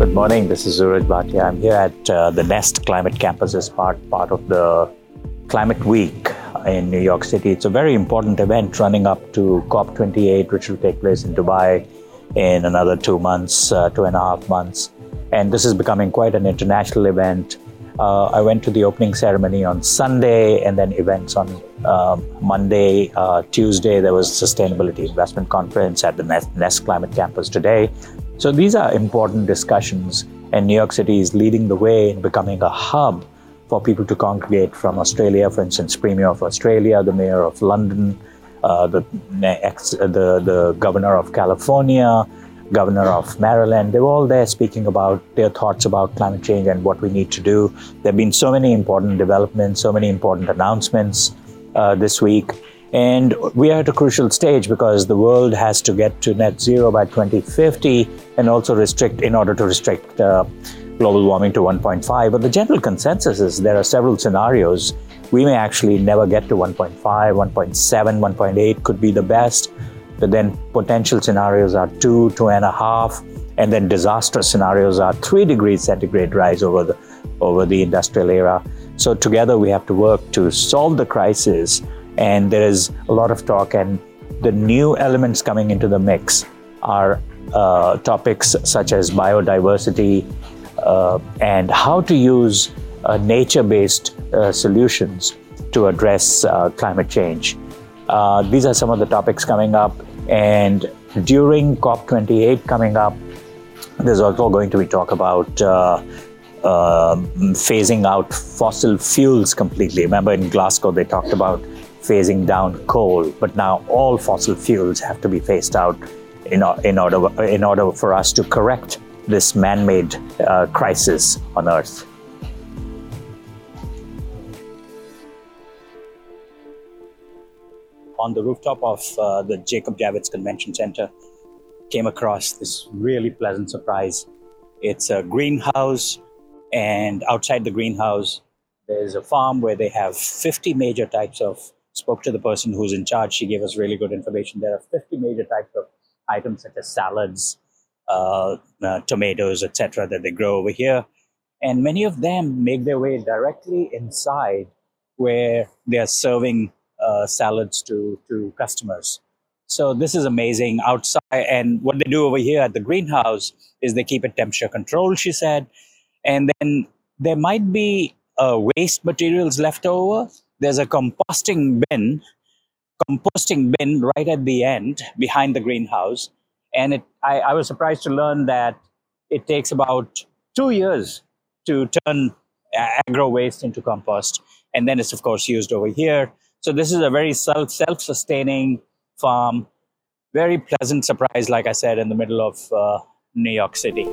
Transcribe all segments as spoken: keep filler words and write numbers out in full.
Good morning. This is Suraj Bhatia. I'm here at uh, the Nest Climate Campus as part, part of the Climate Week in New York City. It's a very important event running up to COP twenty-eight, which will take place in Dubai in another two months, uh, two and a half months. And this is becoming quite an international event. Uh, I went to the opening ceremony on Sunday and then events on uh, Monday, uh, Tuesday. There was Sustainability Investment Conference at the Nest, Nest Climate Campus today. So these are important discussions, and New York City is leading the way in becoming a hub for people to congregate from Australia. For instance, Premier of Australia, the Mayor of London, uh, the, ex, the, the Governor of California, Governor of Maryland. They were all there speaking about their thoughts about climate change and what we need to do. There have been so many important developments, so many important announcements uh, this week. And we are at a crucial stage because the world has to get to net zero by twenty fifty and also restrict, in order to restrict uh, global warming to one point five. But the general consensus is there are several scenarios. We may actually never get to one point five, one point seven, one point eight could be the best. But then potential scenarios are two, two and a half, and then disastrous scenarios are three degrees centigrade rise over the, over the industrial era. So together we have to work to solve the crisis. And there is a lot of talk, and the new elements coming into the mix are uh, topics such as biodiversity uh, and how to use uh, nature-based uh, solutions to address uh, climate change. Uh, these are some of the topics coming up, and during COP twenty-eight coming up, there's also going to be talk about uh, uh, phasing out fossil fuels completely. Remember in Glasgow, they talked about phasing down coal, but now all fossil fuels have to be phased out in, in, order, in order for us to correct this man-made uh, crisis on Earth. On the rooftop of uh, the Jacob Javits Convention Center, came across this really pleasant surprise. It's a greenhouse, and outside the greenhouse, there's a farm where they have fifty major types of, spoke to the person who's in charge, she gave us really good information. There are fifty major types of items such as salads, uh, uh, tomatoes, et cetera that they grow over here. And many of them make their way directly inside where they're serving uh, salads to, to customers. So this is amazing outside. And what they do over here at the greenhouse is they keep it temperature controlled, she said. And then there might be uh, waste materials left over. There's a composting bin, composting bin right at the end behind the greenhouse. And it, I, I was surprised to learn that it takes about two years to turn agro waste into compost. And then it's, of course, used over here. So this is a very self, self-sustaining farm. Very pleasant surprise, like I said, in the middle of uh, New York City.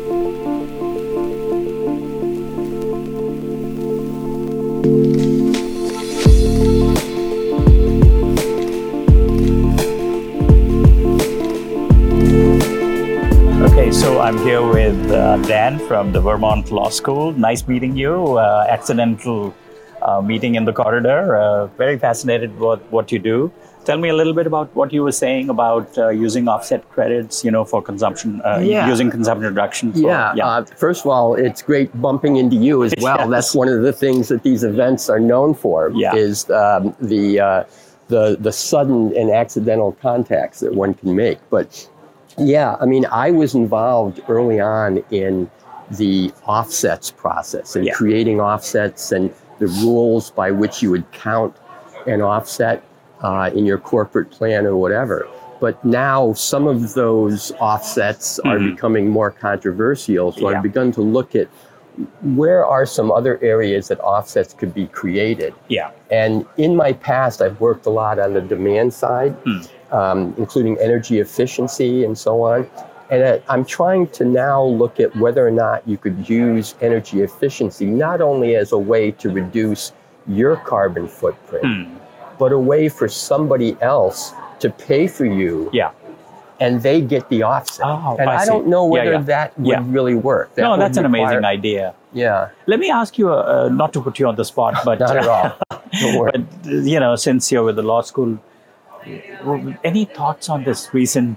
Okay, so I'm here with uh, Dan from the Vermont Law School. Nice meeting you. Uh, accidental uh, meeting in the corridor. Uh, very fascinated with what you do. Tell me a little bit about what you were saying about uh, using offset credits, you know, for consumption, uh, yeah. using consumption reduction. For, yeah. yeah. Uh, first of all, it's great bumping into you as well. Yes. That's one of the things that these events are known for. Yeah. Is um, the uh, the the sudden and accidental contacts that one can make. But yeah, I mean, I was involved early on in the offsets process and yeah. creating offsets and the rules by which you would count an offset uh, in your corporate plan or whatever. But now some of those offsets mm-hmm. are becoming more controversial. So yeah. I've begun to look at where are some other areas that offsets could be created. Yeah. And in my past, I've worked a lot on the demand side. Mm. Um, including energy efficiency and so on. And I'm trying to now look at whether or not you could use energy efficiency not only as a way to reduce your carbon footprint, mm. but a way for somebody else to pay for you. Yeah. And they get the offset. Oh, and I, I don't know whether yeah, yeah. that would yeah. really work. That no, that's an require... amazing idea. Yeah. Let me ask you, uh, not to put you on the spot, but not at all. Don't worry. But you know, since you're with the law school, any thoughts on this recent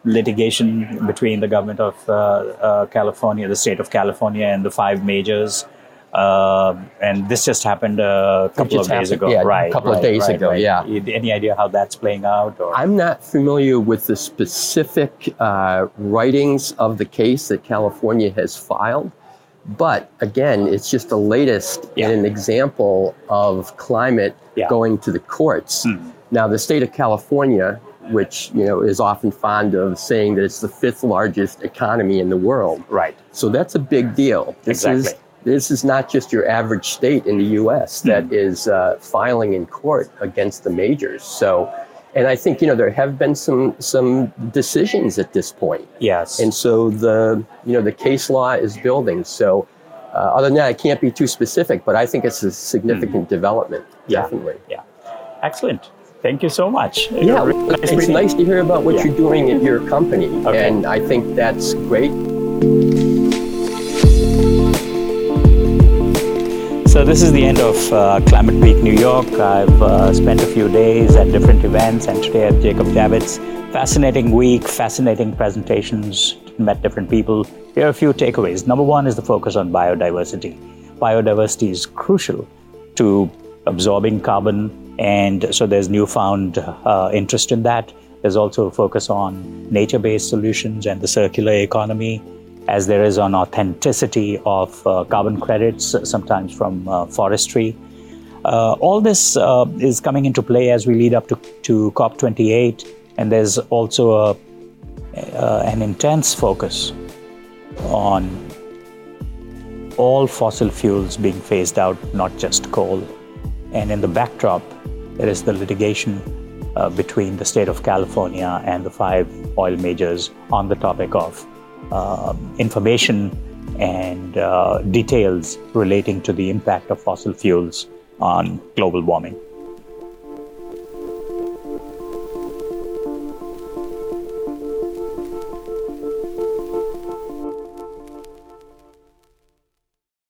litigation between the government of uh, uh, California, the state of California, and the five majors. Uh, and this just happened a couple of days happened, ago. Yeah, right, a couple right, of days right, ago, right. yeah. Any idea how that's playing out? Or? I'm not familiar with the specific uh, writings of the case that California has filed. But again, it's just the latest yeah. in an example of climate yeah. going to the courts. Hmm. Now, the state of California, which you know is often fond of saying that it's the fifth largest economy in the world. Right. So that's a big deal. This exactly. is this is not just your average state in the U S that hmm. is uh, filing in court against the majors. So, and I think you know there have been some some decisions at this point. Yes. And so the you know the case law is building. So. Uh, other than that, I can't be too specific, but I think it's a significant hmm. development. Yeah. Definitely. Yeah. Excellent. Thank you so much. Yeah, really nice it's nice to hear about what yeah. you're doing at your company, okay. and I think that's great. So this is the end of uh, Climate Week New York. I've uh, spent a few days at different events, and today at Jacob Javits. Fascinating week, fascinating presentations, met different people. Here are a few takeaways. Number one is the focus on biodiversity. Biodiversity is crucial to absorbing carbon, and so there's newfound uh, interest in that. There's also a focus on nature-based solutions and the circular economy, as there is on authenticity of uh, carbon credits, sometimes from uh, forestry. Uh, all this uh, is coming into play as we lead up to, to COP twenty-eight, and there's also a, uh, an intense focus on all fossil fuels being phased out, not just coal. And in the backdrop, there is the litigation uh, between the state of California and the five oil majors on the topic of uh, information and uh, details relating to the impact of fossil fuels on global warming.